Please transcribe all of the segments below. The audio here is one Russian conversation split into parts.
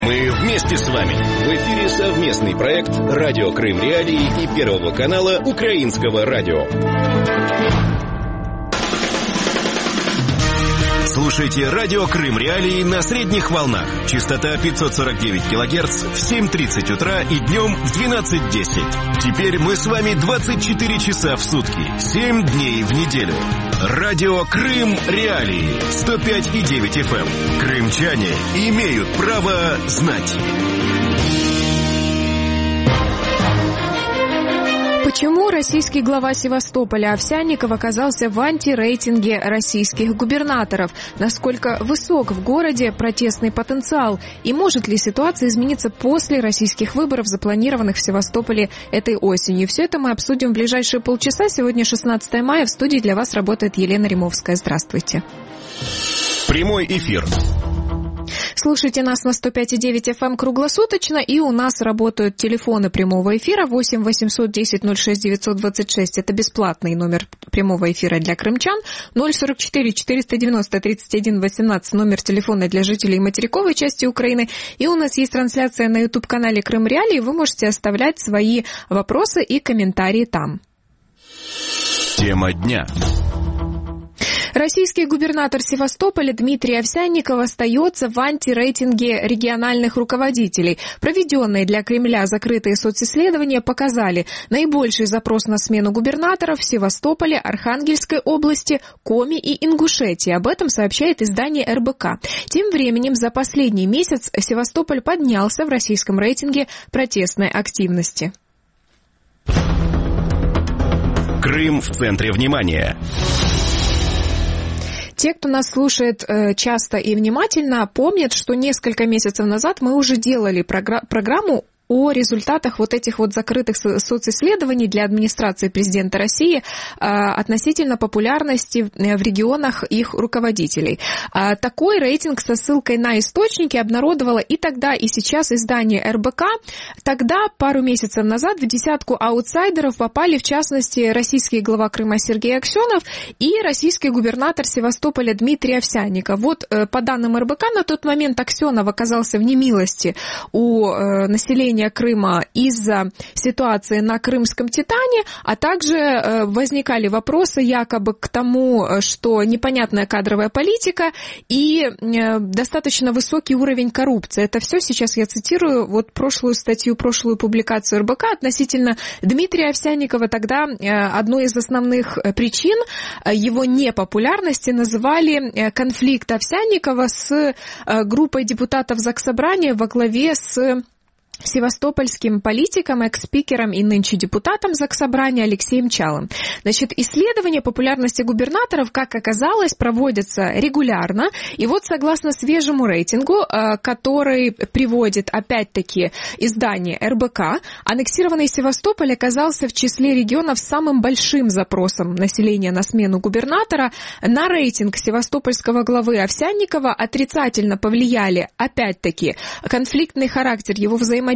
Мы вместе с вами. В эфире совместный проект «Радио Крым Реалии» и Первого канала Украинского радио. Слушайте «Радио Крым Реалии» на средних волнах. Частота 549 кГц в 7:30 утра и днем в 12:10. Теперь мы с вами 24 часа в сутки, 7 дней в неделю. «Радио Крым Реалии» 105,9 FM. Крымчане имеют право знать. Почему российский глава Севастополя Овсянников оказался в антирейтинге российских губернаторов? Насколько высок в городе протестный потенциал? И может ли ситуация измениться после российских выборов, запланированных в Севастополе этой осенью? Все это мы обсудим в ближайшие полчаса. Сегодня 16 мая. В студии для вас работает Елена Римовская. Здравствуйте. Прямой эфир. Слушайте нас на 105,9 FM круглосуточно, и у нас работают телефоны прямого эфира 8 810 06 926. Это бесплатный номер прямого эфира для крымчан. 044 490 31 18 номер телефона для жителей материковой части Украины. И у нас есть трансляция на YouTube-канале Крым Реалии. Вы можете оставлять свои вопросы и комментарии там. Тема дня. Российский губернатор Севастополя Дмитрий Овсянников остается в антирейтинге региональных руководителей. Проведенные для Кремля закрытые социсследования показали наибольший запрос на смену губернаторов в Севастополе, Архангельской области, Коми и Ингушетии. Об этом сообщает издание РБК. Тем временем за последний месяц Севастополь поднялся в российском рейтинге протестной активности. Крым в центре внимания. Те, кто нас слушает часто и внимательно, помнят, что несколько месяцев назад мы уже делали программу о результатах вот этих вот закрытых социсследований для администрации президента России относительно популярности в регионах их руководителей. Такой рейтинг со ссылкой на источники обнародовало и тогда, и сейчас издание РБК. Тогда, пару месяцев назад, в десятку аутсайдеров попали, в частности, российский глава Крыма Сергей Аксенов и российский губернатор Севастополя Дмитрий Овсянников. Вот по данным РБК, на тот момент Аксенов оказался в немилости у населения Крыма из-за ситуации на Крымском Титане, а также возникали вопросы якобы к тому, что непонятная кадровая политика и достаточно высокий уровень коррупции. Это все сейчас я цитирую вот прошлую статью, прошлую публикацию РБК относительно Дмитрия Овсянникова. Тогда одной из основных причин его непопулярности называли конфликт Овсянникова с группой депутатов Заксобрания во главе с севастопольским политиком, экс-спикером и нынче депутатом Заксобрания Алексеем Чалым. Значит, исследования популярности губернаторов, как оказалось, проводятся регулярно. И вот согласно свежему рейтингу, который приводит опять-таки издание РБК, аннексированный Севастополь оказался в числе регионов с самым большим запросом населения на смену губернатора. На рейтинг севастопольского главы Овсянникова отрицательно повлияли опять-таки конфликтный характер его взаимодействия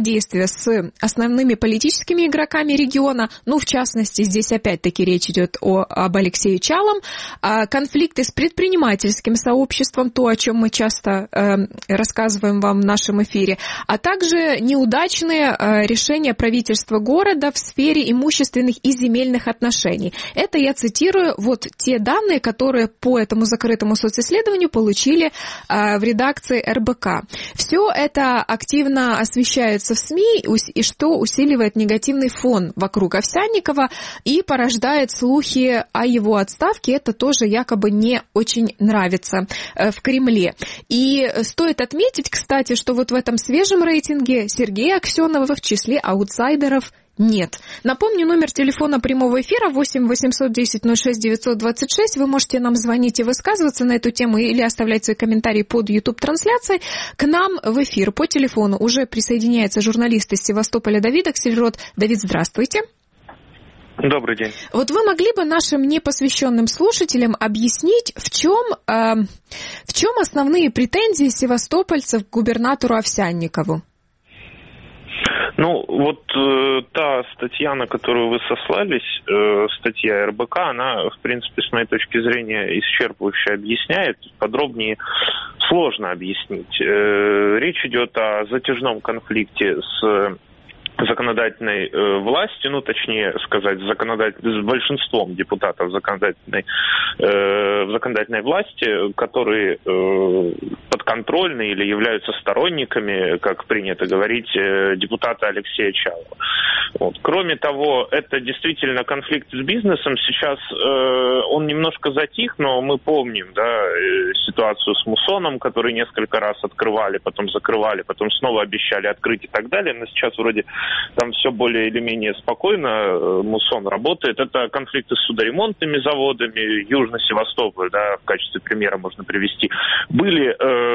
с основными политическими игроками региона, ну, в частности, здесь опять-таки речь идет об Алексее Чалом, конфликты с предпринимательским сообществом, то, о чем мы часто рассказываем вам в нашем эфире, а также неудачные решения правительства города в сфере имущественных и земельных отношений. Это я цитирую вот те данные, которые по этому закрытому социсследованию получили в редакции РБК. Все это активно освещается в СМИ, и что усиливает негативный фон вокруг Овсянникова и порождает слухи о его отставке. Это тоже якобы не очень нравится в Кремле. И стоит отметить, кстати, что вот в этом свежем рейтинге Сергея Аксенова в числе аутсайдеров нет. Напомню, номер телефона прямого эфира 8 810 06 926. Вы можете нам звонить и высказываться на эту тему или оставлять свои комментарии под YouTube-трансляцией. К нам в эфир по телефону уже присоединяется журналист из Севастополя Давид Аксельрод. Давид, здравствуйте. Добрый день. Вот вы могли бы нашим непосвященным слушателям объяснить, в чем основные претензии севастопольцев к губернатору Овсянникову? Ну, вот та статья, на которую вы сослались, статья РБК, она, в принципе, с моей точки зрения, исчерпывающе объясняет, подробнее сложно объяснить. Речь идет о затяжном конфликте с законодательной властью, ну, точнее сказать, с большинством депутатов законодательной власти, которые подконтрольны или являются сторонниками, как принято говорить, депутата Алексея Чалова. Вот. Кроме того, это действительно конфликт с бизнесом. Сейчас он немножко затих, но мы помним, да, ситуацию с Мусоном, который несколько раз открывали, потом закрывали, потом снова обещали открыть и так далее. Но сейчас вроде там все более или менее спокойно, Мусон работает. Это конфликты с судоремонтными заводами, Южный Севастополь, да, в качестве примера можно привести. Были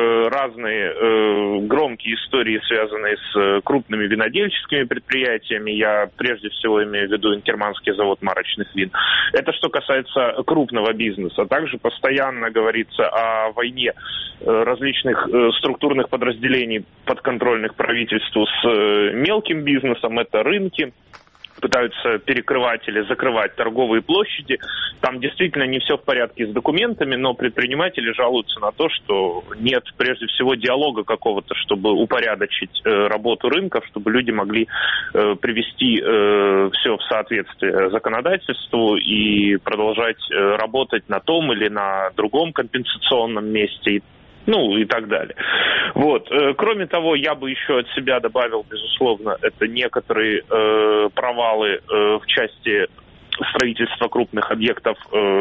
разные громкие истории, связанные с крупными винодельческими предприятиями. Я прежде всего имею в виду Инкерманский завод марочных вин. Это что касается крупного бизнеса. Также постоянно говорится о войне различных структурных подразделений, подконтрольных правительству, с мелким бизнесом. Это рынки, пытаются перекрывать или закрывать торговые площади. Там действительно не все в порядке с документами, но предприниматели жалуются на то, что нет, прежде всего, диалога какого-то, чтобы упорядочить работу рынков, чтобы люди могли привести все в соответствие законодательству и продолжать работать на том или на другом компенсационном месте, ну и так далее. Вот. Кроме того, я бы еще от себя добавил, безусловно, это некоторые провалы в части строительства крупных объектов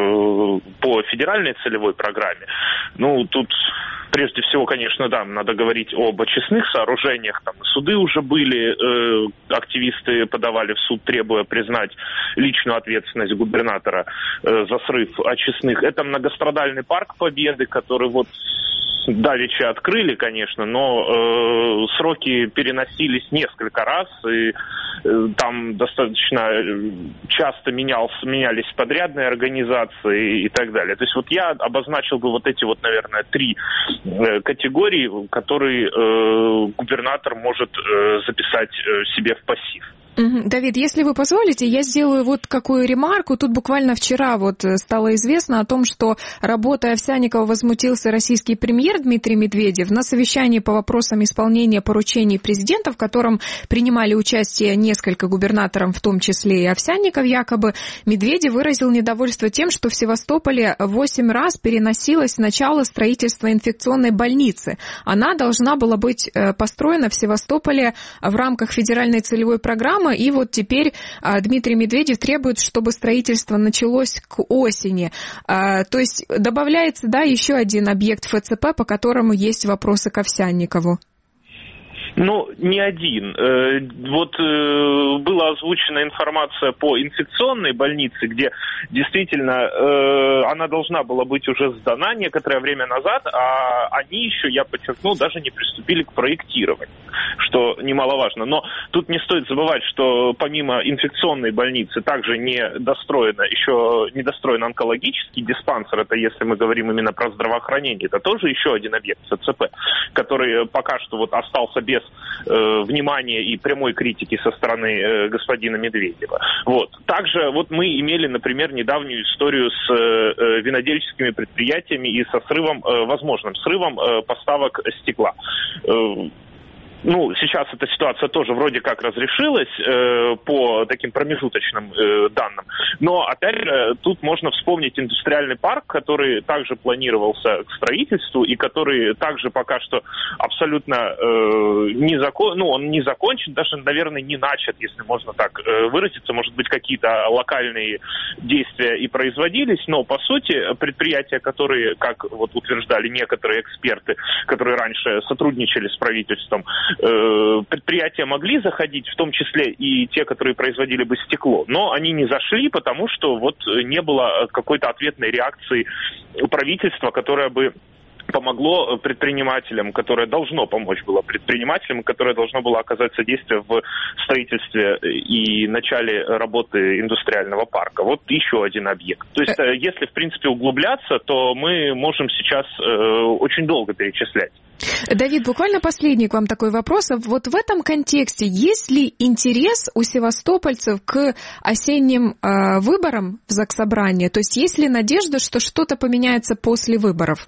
по федеральной целевой программе. Ну, тут прежде всего, конечно, да, надо говорить об очистных сооружениях. Там суды уже были, активисты подавали в суд, требуя признать личную ответственность губернатора за срыв очистных. Это многострадальный парк Победы, который вот давеча открыли, конечно, но сроки переносились несколько раз, и там достаточно часто менялись подрядные организации и так далее. То есть вот я обозначил бы вот эти вот, наверное, 3 категории, которые губернатор может записать себе в пассив. Давид, если вы позволите, я сделаю вот какую ремарку. Тут буквально вчера вот стало известно о том, что работой Овсянникова возмутился российский премьер Дмитрий Медведев на совещании по вопросам исполнения поручений президента, в котором принимали участие несколько губернаторов, в том числе и Овсянников якобы. Медведев выразил недовольство тем, что в Севастополе 8 раз переносилось начало строительства инфекционной больницы. Она должна была быть построена в Севастополе в рамках федеральной целевой программы. И вот теперь Дмитрий Медведев требует, чтобы строительство началось к осени. То есть добавляется, да, еще один объект ФЦП, по которому есть вопросы к Овсянникову. Ну, не один. Вот была озвучена информация по инфекционной больнице, где действительно она должна была быть уже сдана некоторое время назад, а они еще, я подчеркну, даже не приступили к проектированию, что немаловажно. Но тут не стоит забывать, что помимо инфекционной больницы также недостроен онкологический диспансер, это если мы говорим именно про здравоохранение, это тоже еще один объект ФЦП, который пока что вот остался без внимания и прямой критики со стороны господина Медведева. Вот. Также вот мы имели, например, недавнюю историю с винодельческими предприятиями и со возможным срывом поставок стекла. Ну, сейчас эта ситуация тоже вроде как разрешилась по таким промежуточным данным. Но, опять же, тут можно вспомнить индустриальный парк, который также планировался к строительству и который также пока что абсолютно он не закончен, даже, наверное, не начат, если можно так выразиться. Может быть, какие-то локальные действия и производились, но, по сути, предприятия, которые, как вот утверждали некоторые эксперты, которые раньше сотрудничали с правительством, предприятия могли заходить, в том числе и те, которые производили бы стекло, но они не зашли, потому что вот не было какой-то ответной реакции правительства, которая бы помогло предпринимателям, которое должно помочь было предпринимателям, которое должно было оказать содействие в строительстве и начале работы индустриального парка. Вот еще один объект. То есть, если, в принципе, углубляться, то мы можем сейчас очень долго перечислять. Давид, буквально последний к вам такой вопрос. Вот в этом контексте есть ли интерес у севастопольцев к осенним выборам в Заксобрание? То есть есть ли надежда, что что-то поменяется после выборов?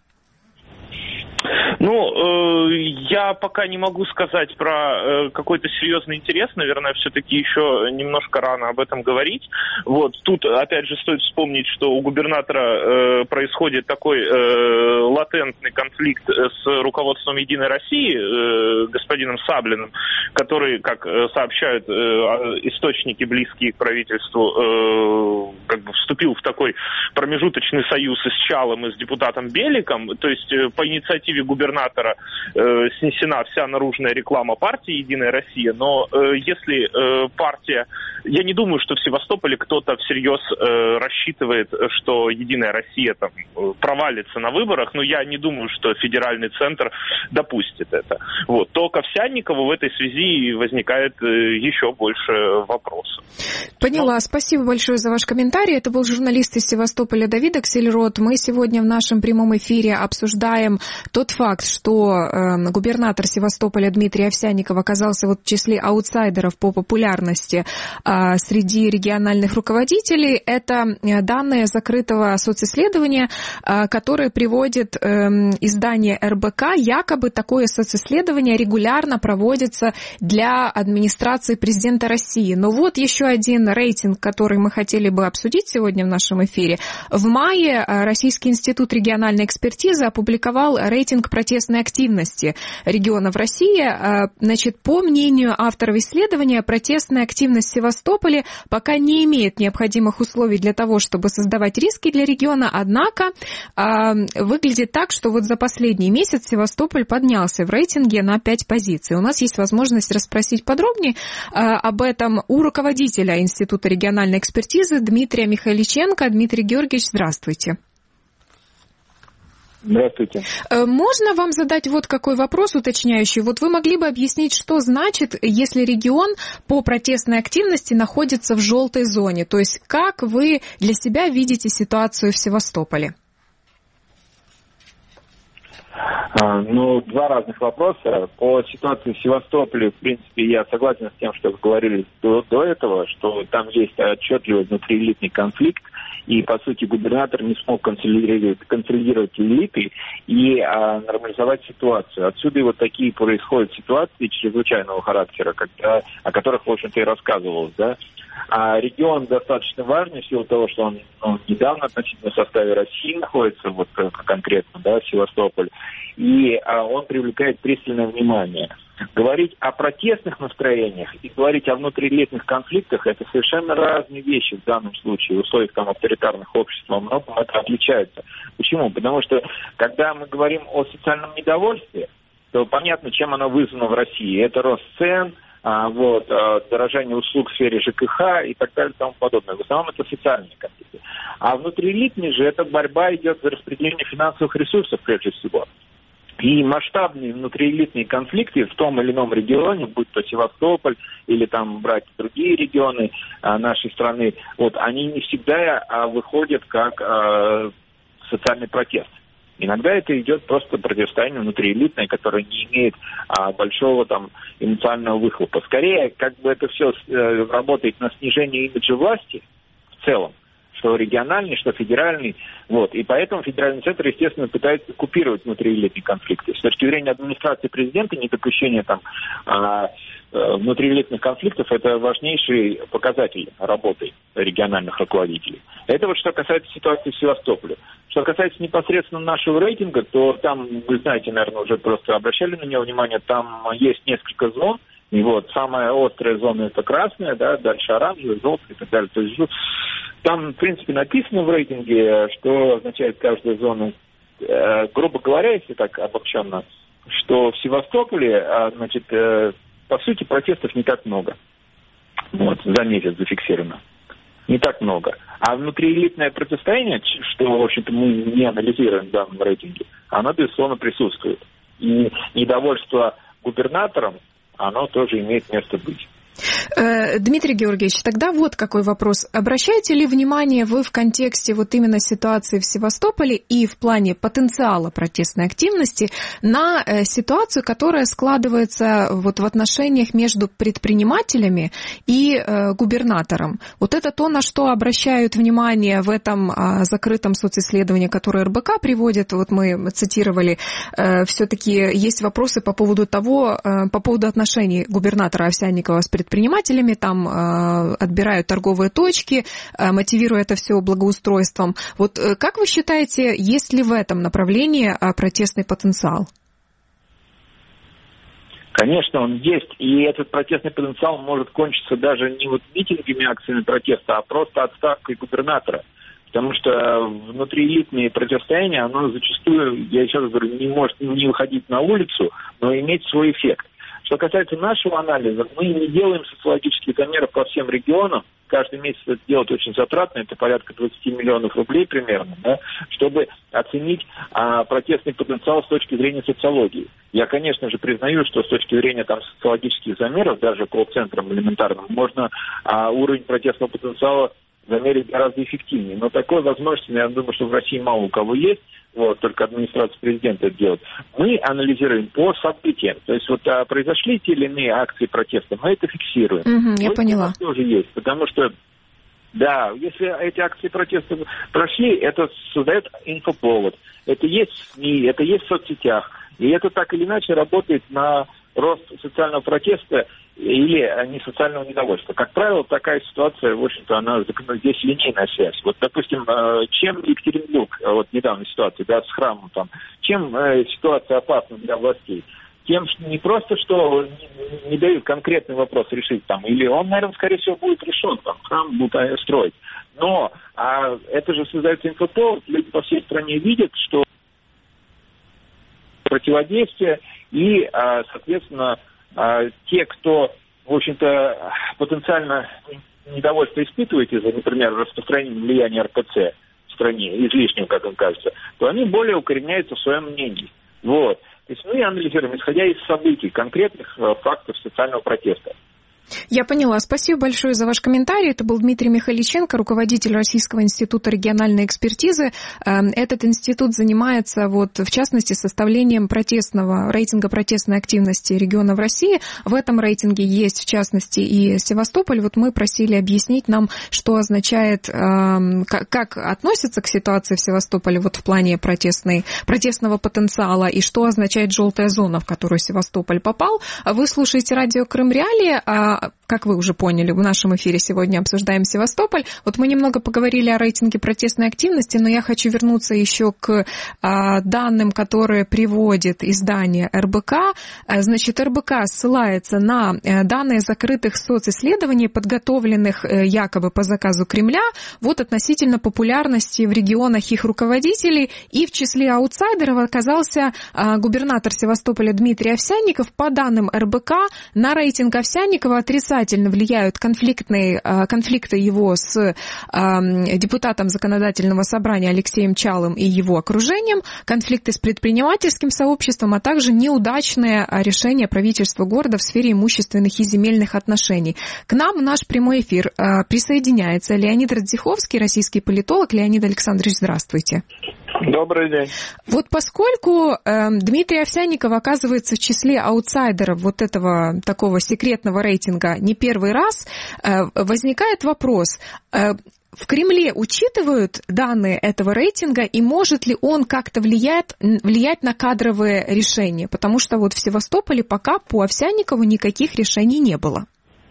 Ну, я пока не могу сказать про какой-то серьезный интерес. Наверное, все-таки еще немножко рано об этом говорить. Вот тут, опять же, стоит вспомнить, что у губернатора происходит такой латентный конфликт с руководством «Единой России», господином Саблиным, который, как сообщают источники, близкие к правительству, как бы вступил в такой промежуточный союз и с Чалом, и с депутатом Беликом. То есть по инициативе губернатора снесена вся наружная реклама партии «Единая Россия», но если партия... Я не думаю, что в Севастополе кто-то всерьез рассчитывает, что «Единая Россия» там провалится на выборах, но я не думаю, что федеральный центр допустит это. Вот. То к Овсянникову в этой связи возникает еще больше вопросов. Поняла. Спасибо большое за ваш комментарий. Это был журналист из Севастополя Давид Аксельрод. Мы сегодня в нашем прямом эфире обсуждаем тот факт, что губернатор Севастополя Дмитрий Овсянников оказался вот в числе аутсайдеров по популярности среди региональных руководителей. Это данные закрытого социсследования, которые приводит издание РБК. Якобы такое социсследование регулярно проводится для администрации президента России. Но вот еще один рейтинг, который мы хотели бы обсудить сегодня в нашем эфире. В мае Российский институт региональной экспертизы опубликовал рейтинг протестной активности регионов России. Значит, по мнению авторов исследования, протестная активность в Севастополе пока не имеет необходимых условий для того, чтобы создавать риски для региона, однако выглядит так, что вот за последний месяц Севастополь поднялся в рейтинге на 5 позиций. У нас есть возможность расспросить подробнее об этом у руководителя Института региональной экспертизы Дмитрия Михайличенко. Дмитрий Георгиевич, здравствуйте. Здравствуйте. Можно вам задать вот какой вопрос уточняющий? Вот вы могли бы объяснить, что значит, если регион по протестной активности находится в желтой зоне? То есть как вы для себя видите ситуацию в Севастополе? Ну, два разных вопроса. По ситуации в Севастополе, в принципе, я согласен с тем, что вы говорили до этого, что там есть отчетливый внутриэлитный конфликт, и, по сути, губернатор не смог консолидировать элиты и нормализовать ситуацию. Отсюда и вот такие происходят ситуации чрезвычайного характера, о которых, в общем-то, и рассказывалось, да. А регион достаточно важный в силу того, что он недавно относительно в составе России находится, вот конкретно, да, Севастополь, и он привлекает пристальное внимание. Говорить о протестных настроениях и говорить о внутриэлитных конфликтах — это совершенно разные вещи в данном случае. В условиях там авторитарных обществ во многом это отличается. Почему? Потому что, когда мы говорим о социальном недовольстве, то понятно, чем оно вызвано в России. Это рост цен, дорожание услуг в сфере ЖКХ и так далее и тому подобное. В основном это социальные конфликты. А внутриэлитные же это борьба идет за распределение финансовых ресурсов прежде всего. И масштабные внутриэлитные конфликты в том или ином регионе, будь то Севастополь или там брать другие регионы нашей страны, вот они не всегда выходят как социальный протест. Иногда это идет просто противостояние внутриэлитное, которое не имеет большого там эмоционального выхлопа. Скорее, как бы это все работает на снижение имиджа власти в целом, что региональный, что федеральный. Вот. И поэтому федеральный центр, естественно, пытается купировать внутриэлитные конфликты. С точки зрения администрации президента, недопущение там внутриэлитных конфликтов — это важнейший показатель работы региональных руководителей. Это вот что касается ситуации в Севастополе. Что касается непосредственно нашего рейтинга, то там, вы знаете, наверное, уже просто обращали на него внимание, там есть несколько зон. И вот самая острая зона — это красная, да, дальше оранжевая, желтая и так далее. То есть там, в принципе, написано в рейтинге, что означает каждая зона. Грубо говоря, если так обобщенно, что в Севастополе, значит, по сути, протестов не так много. Вот, за месяц зафиксировано. Не так много. А внутриэлитное противостояние, что, в общем-то, мы не анализируем в данном рейтинге, оно, безусловно, присутствует. И недовольство губернатором, оно тоже имеет место быть. Дмитрий Георгиевич, тогда вот какой вопрос. Обращаете ли внимание вы в контексте вот именно ситуации в Севастополе и в плане потенциала протестной активности на ситуацию, которая складывается вот в отношениях между предпринимателями и губернатором? Вот это то, на что обращают внимание в этом закрытом социсследовании, которое РБК приводит. Вот мы цитировали, все-таки есть вопросы по поводу отношений губернатора Овсянникова с предпринимателями, там отбирают торговые точки, мотивируя это все благоустройством. Вот как вы считаете, есть ли в этом направлении протестный потенциал? Конечно, он есть, и этот протестный потенциал может кончиться даже не вот митингами, акциями протеста, а просто отставкой губернатора. Потому что внутриэлитные противостояния, оно зачастую, я еще раз говорю, не может не выходить на улицу, но иметь свой эффект. Что касается нашего анализа, мы не делаем социологических замеров по всем регионам. Каждый месяц это делать очень затратно, это порядка 20 миллионов рублей примерно, да, чтобы оценить протестный потенциал с точки зрения социологии. Я, конечно же, признаю, что с точки зрения социологических замеров, даже колл-центром элементарным, можно уровень протестного потенциала замерить гораздо эффективнее. Но такой возможности, я думаю, что в России мало у кого есть, только администрация президента это делает. Мы анализируем по событиям. То есть произошли те или иные акции протеста, мы это фиксируем. Я поняла. У нас тоже есть, потому что, да, если эти акции протеста прошли, это создает инфоповод. Это есть в СМИ, это есть в соцсетях. И это так или иначе работает на рост социального протеста или не социального недовольства. Как правило, такая ситуация, в общем-то, здесь линейная связь. Вот, допустим, чем Екатеринбург, недавняя ситуация, да, с храмом там, чем ситуация опасна для властей? Тем, что не просто, что не дают конкретный вопрос решить там, или он, наверное, скорее всего, будет решен, там, храм будут строить. Но это же создается инфоповод, люди по всей стране видят, что противодействие и, соответственно, те, кто, в общем-то, потенциально недовольство испытывает из-за, например, распространения влияния РПЦ в стране, излишнего, как им кажется, то они более укореняются в своем мнении. Вот. То есть мы анализируем, исходя из событий, конкретных фактов социального протеста. Я поняла. Спасибо большое за ваш комментарий. Это был Дмитрий Михаличенко, руководитель Российского института региональной экспертизы. Этот институт занимается, в частности, составлением рейтинга протестной активности регионов России. В этом рейтинге есть, в частности, и Севастополь. Мы просили объяснить нам, что означает, как относится к ситуации в Севастополе в плане протестного потенциала, и что означает желтая зона, в которую Севастополь попал. Вы слушаете радио Крым Реалии. Как вы уже поняли, в нашем эфире сегодня обсуждаем Севастополь. Мы немного поговорили о рейтинге протестной активности, но я хочу вернуться еще к данным, которые приводит издание РБК. Значит, РБК ссылается на данные закрытых социсследований, подготовленных якобы по заказу Кремля, относительно популярности в регионах их руководителей. И в числе аутсайдеров оказался губернатор Севастополя Дмитрий Овсянников. По данным РБК, на рейтинг Овсянникова отрицательно влияют конфликты его с депутатом законодательного собрания Алексеем Чалым и его окружением, конфликты с предпринимательским сообществом, а также неудачное решение правительства города в сфере имущественных и земельных отношений. К нам в наш прямой эфир присоединяется Леонид Радзиховский, российский политолог. Леонид Александрович, здравствуйте. Добрый день. Поскольку Дмитрий Овсянников оказывается в числе аутсайдеров этого такого секретного рейтинга не первый раз, возникает вопрос: в Кремле учитывают данные этого рейтинга, и может ли он как-то влиять на кадровые решения? Потому что в Севастополе пока по Овсянникову никаких решений не было.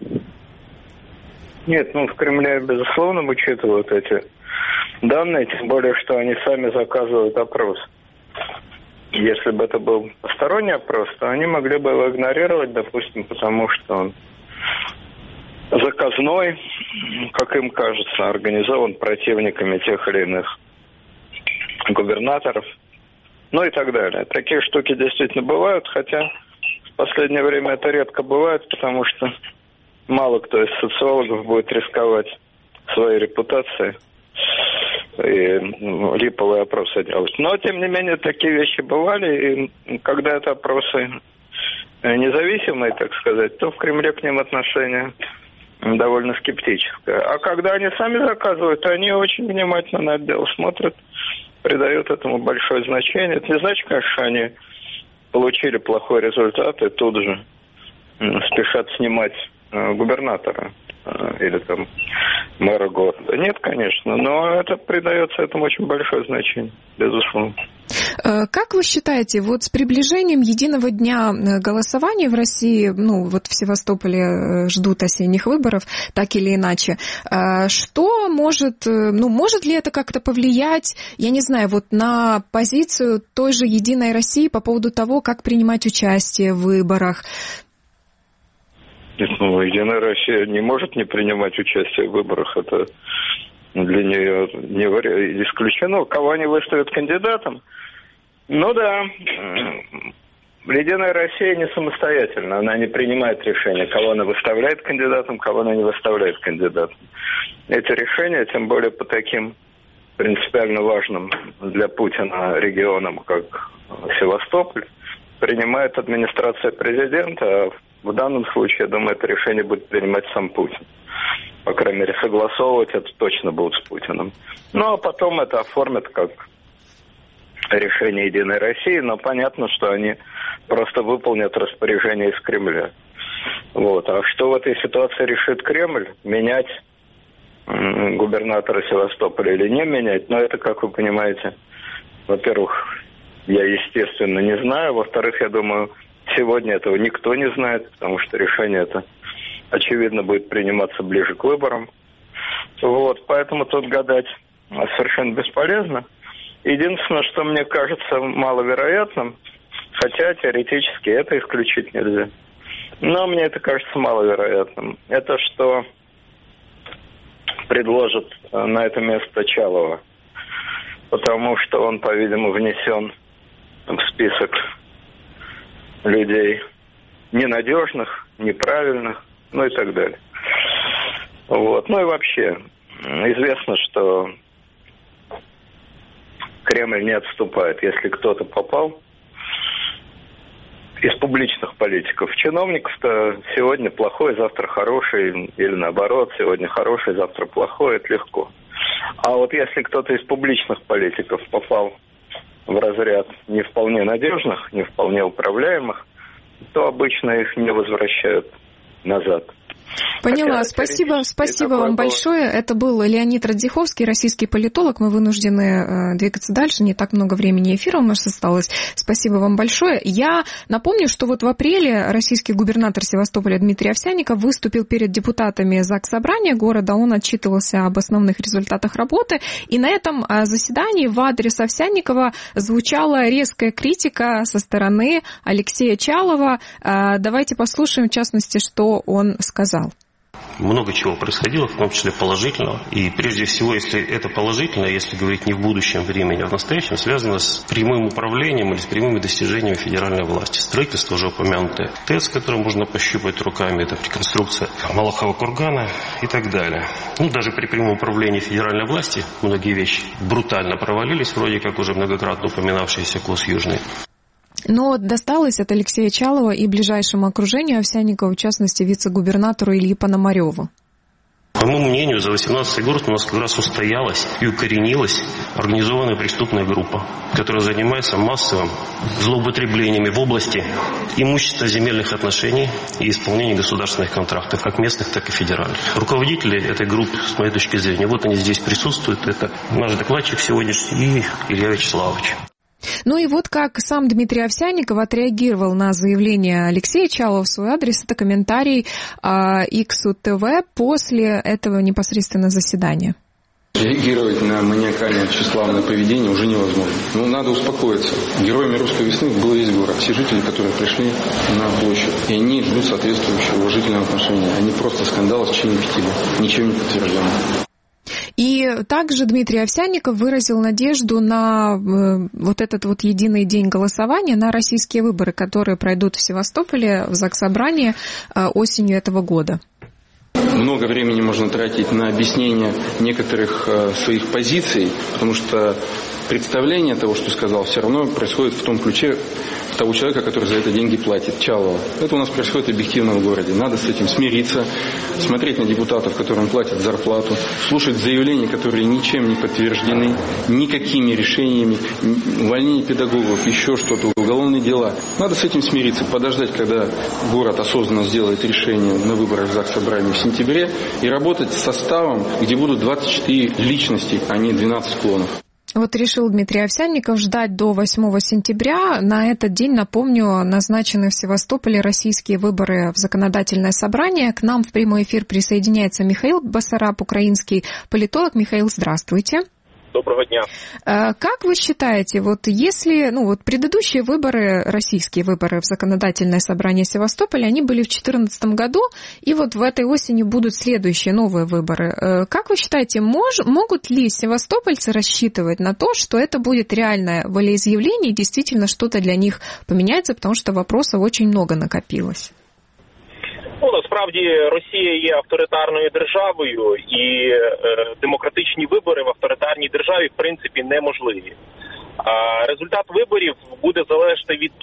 Нет, в Кремле, безусловно, учитывают эти данные, тем более, что они сами заказывают опрос. Если бы это был посторонний опрос, то они могли бы его игнорировать, допустим, потому что он заказной, как им кажется, организован противниками тех или иных губернаторов, и так далее. Такие штуки действительно бывают, хотя в последнее время это редко бывает, потому что мало кто из социологов будет рисковать своей репутацией и липовые опросы делать. Но, тем не менее, такие вещи бывали, и когда это опросы независимые, так сказать, то в Кремле к ним отношение довольно скептическое. А когда они сами заказывают, они очень внимательно на это дело смотрят, придают этому большое значение. Это не значит, конечно, что они получили плохой результат и тут же спешат снимать губернатора или там мэра города. Нет, конечно, но это придается этому очень большое значение, безусловно. Как вы считаете, вот с приближением единого дня голосования в России, ну вот в Севастополе ждут осенних выборов, так или иначе, что может, ну может ли это как-то повлиять, я не знаю, вот на позицию той же Единой России по поводу того, как принимать участие в выборах? Ну, Единая Россия не может не принимать участие в выборах, это для нее не исключено. Кого они выставят кандидатом? Ну да, Единая Россия не самостоятельна, она не принимает решения, кого она выставляет кандидатом, кого она не выставляет кандидатом. Эти решения, тем более по таким принципиально важным для Путина регионам, как Севастополь, принимает администрация президента, а в данном случае, я думаю, это решение будет принимать сам Путин. По крайней мере, согласовывать это точно будут с Путиным. Ну, а потом это оформят как решение Единой России, но понятно, что они просто выполнят распоряжение из Кремля. Вот. А что в этой ситуации решит Кремль? Менять губернатора Севастополя или не менять? Но это, как вы понимаете, во-первых, я, естественно, не знаю. Во-вторых, я думаю, сегодня этого никто не знает, потому что решение это, очевидно, будет приниматься ближе к выборам. Вот, поэтому тут гадать совершенно бесполезно. Единственное, что мне кажется маловероятным, хотя теоретически это исключить нельзя, но мне это кажется маловероятным, это что предложат на это место Чалова, потому что он, по-видимому, внесен в список людей ненадежных, неправильных, ну и так далее. Вот. Ну и вообще, известно, что Кремль не отступает. Если кто-то попал из публичных политиков, чиновников-то сегодня плохой, завтра хороший, или наоборот, сегодня хороший, завтра плохой, это легко. А вот если кто-то из публичных политиков попал в разряд не вполне надежных, не вполне управляемых, то обычно их не возвращают назад. Поняла. Спасибо вам большое. Это был Леонид Радзиховский, российский политолог. Мы вынуждены двигаться дальше. Не так много времени эфира у нас осталось. Спасибо вам большое. Я напомню, что вот в апреле российский губернатор Севастополя Дмитрий Овсянников выступил перед депутатами Заксобрания города. Он отчитывался об основных результатах работы. И на этом заседании в адрес Овсянникова звучала резкая критика со стороны Алексея Чалова. Давайте послушаем, в частности, что он сказал. Много чего происходило, в том числе положительного. И прежде всего, если это положительно, если говорить не в будущем времени, а в настоящем, связано с прямым управлением или с прямыми достижениями федеральной власти. Строительство уже упомянутое ТЭЦ, которое можно пощупать руками, это реконструкция Малахова кургана и так далее. Ну, даже при прямом управлении федеральной власти многие вещи брутально провалились, вроде как уже многократно упоминавшийся КОС Южный. Но досталось от Алексея Чалова и ближайшему окружению Овсянникова, в частности, вице-губернатору Ильи Пономареву. По моему мнению, за 2018 год у нас как раз устоялась и укоренилась организованная преступная группа, которая занимается массовым злоупотреблениями в области имущества земельных отношений и исполнения государственных контрактов, как местных, так и федеральных. Руководители этой группы, с моей точки зрения, вот они здесь присутствуют. Это наш докладчик сегодняшний и Илья Вячеславович. Ну и вот как сам Дмитрий Овсянников отреагировал на заявление Алексея Чалова в свой адрес. Это комментарий ИКСУ-ТВ после этого непосредственно заседания. Реагировать на маниакальное тщеславное поведение уже невозможно. Но надо успокоиться. Героями русской весны был весь город. Все жители, которые пришли на площадь. И они ждут соответствующего уважительного отношения. Они просто скандал с чином петили. Ничем не подтверждено. И также Дмитрий Овсянников выразил надежду на вот этот вот единый день голосования, на российские выборы, которые пройдут в Севастополе в Заксобрании осенью этого года. много времени можно тратить на объяснение некоторых своих позиций, потому что представление того, что сказал, все равно происходит в том ключе того человека, который за это деньги платит, Чалова. Это у нас происходит объективно в городе. Надо с этим смириться, смотреть на депутатов, которым платят зарплату, слушать заявления, которые ничем не подтверждены, никакими решениями, увольнение педагогов, еще что-то, уголовные дела. Надо с этим смириться, подождать, когда город осознанно сделает решение на выборах в Заксобрание в сентябре и работать с составом, где будут 24 личности, а не 12 клонов. Вот решил Дмитрий Овсянников ждать до 8 сентября. На этот день, напомню, назначены в Севастополе российские выборы в законодательное собрание. К нам в прямой эфир присоединяется Михаил Басараб, украинский политолог. Михаил, здравствуйте. Доброго дня. Как вы считаете, вот если, предыдущие выборы, российские выборы в законодательное собрание Севастополя, они были в 2014 году, и вот в этой осени будут следующие новые выборы. Как вы считаете, могут ли севастопольцы рассчитывать на то, что это будет реальное волеизъявление и действительно что-то для них поменяется, потому что вопросов очень много накопилось? Насправді Росія є авторитарною державою, і демократичні вибори в авторитарній державі, в принципі, неможливі. Результат виборів буде залежати від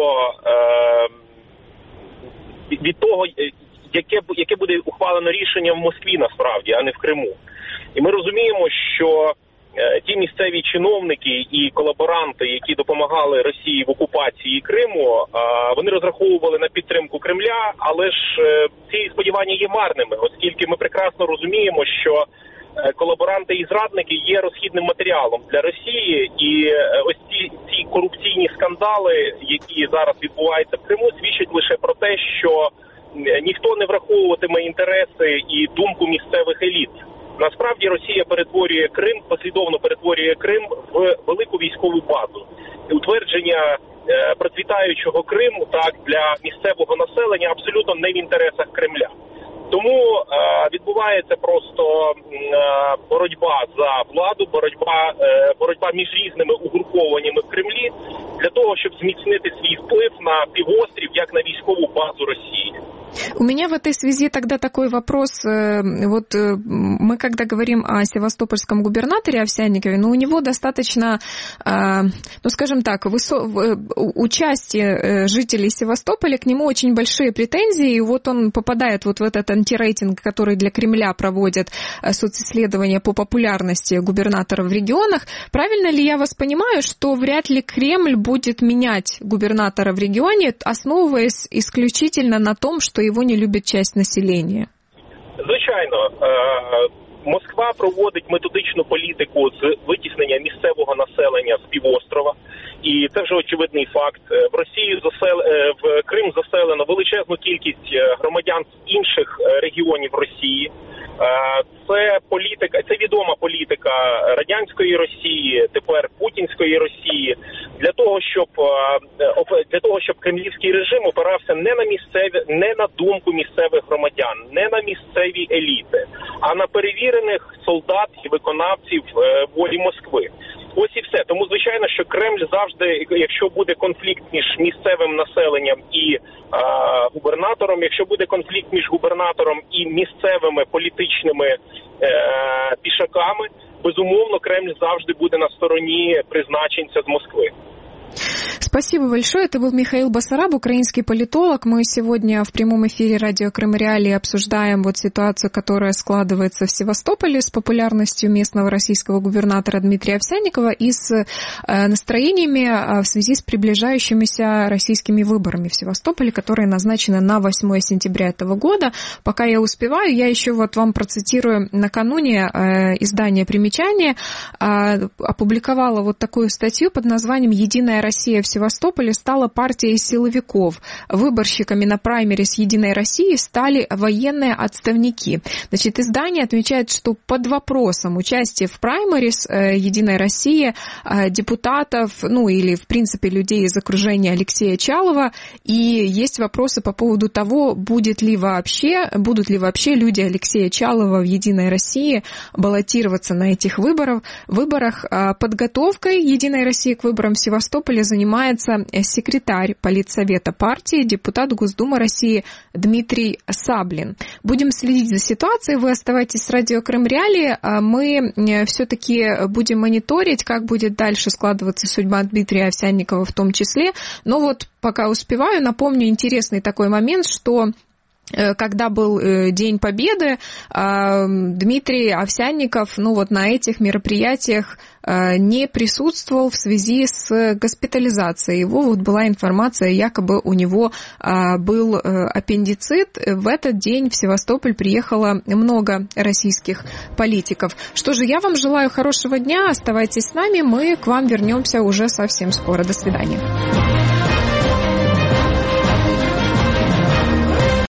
того, яке буде ухвалено рішення в Москві, насправді, а не в Криму. І ми розуміємо, що ті місцеві чиновники і колаборанти, які допомагали Росії в окупації Криму, вони розраховували на підтримку Кремля, але ж ці сподівання є марними, оскільки ми прекрасно розуміємо, що колаборанти і зрадники є розхідним матеріалом для Росії, і ось ці корупційні скандали, які зараз відбуваються в Криму, свідчать лише про те, що ніхто не враховуватиме інтереси і думку місцевих еліт. Насправді Росія послідовно перетворює Крим в велику військову базу. І утвердження процвітаючого Криму для місцевого населення абсолютно не в інтересах Кремля. Тому відбувається просто боротьба за владу, боротьба між різними угрупованнями в Кремлі для того, щоб зміцнити свій вплив на півострів, як на військову базу Росії. У меня в этой связи тогда такой вопрос. Вот мы, когда говорим о севастопольском губернаторе Овсянникове, у него достаточно, скажем так, участие жителей Севастополя, к нему очень большие претензии, и вот он попадает вот в этот антирейтинг, который для Кремля проводят социсследования по популярности губернаторов в регионах. Правильно ли я вас понимаю, что вряд ли Кремль будет менять губернатора в регионе, основываясь исключительно на том, что его не любить часть населення? Звичайно. Москва проводить методичну політику з витіснення місцевого населення з півострова. І це вже очевидний факт. В Росії в Крим заселено величезну кількість громадян з інших регіонів Росії. Це відома політика радянської Росії, тепер путінської Росії, для того, щоб кремлівський режим опирався не на думку місцевих громадян, не на місцеві еліти, а на перевірених солдат і виконавців волі Москви. Ось і все. Тому, звичайно, що Кремль завжди, якщо буде конфлікт між місцевим населенням і губернатором, якщо буде конфлікт між губернатором і місцевими політичними пішаками, безумовно, Кремль завжди буде на стороні призначенця з Москви. Спасибо большое. Это был Михаил Басараб, украинский политолог. Мы сегодня в прямом эфире радио Крым Реалии обсуждаем ситуацию, которая складывается в Севастополе с популярностью местного российского губернатора Дмитрия Овсянникова и с настроениями в связи с приближающимися российскими выборами в Севастополе, которые назначены на 8 сентября этого года. Пока я успеваю, я еще вам процитирую. Накануне издание «Примечание» опубликовало такую статью под названием «Единая Россия в Севастополе стала партией силовиков. Выборщиками на праймерис «Единой России» стали военные отставники». Значит, издание отмечает, что под вопросом участия в праймерис «Единой России» депутатов, или, в принципе, людей из окружения Алексея Чалова, и есть вопросы по поводу того, будут ли вообще люди Алексея Чалова в «Единой России» баллотироваться на этих выборах. Подготовкой «Единой России» к выборам в Севастополе Севастополе занимается секретарь политсовета партии, депутат Госдумы России Дмитрий Саблин. Будем следить за ситуацией. Вы оставайтесь с радио Крым Реалии. Мы все-таки будем мониторить, как будет дальше складываться судьба Дмитрия Овсянникова в том числе. Но вот пока успеваю, напомню интересный такой момент, что когда был День Победы, Дмитрий Овсянников на этих мероприятиях не присутствовал в связи с госпитализацией. Его была информация, якобы у него был аппендицит. В этот день в Севастополь приехало много российских политиков. Что же, я вам желаю хорошего дня, оставайтесь с нами, мы к вам вернемся уже совсем скоро. До свидания.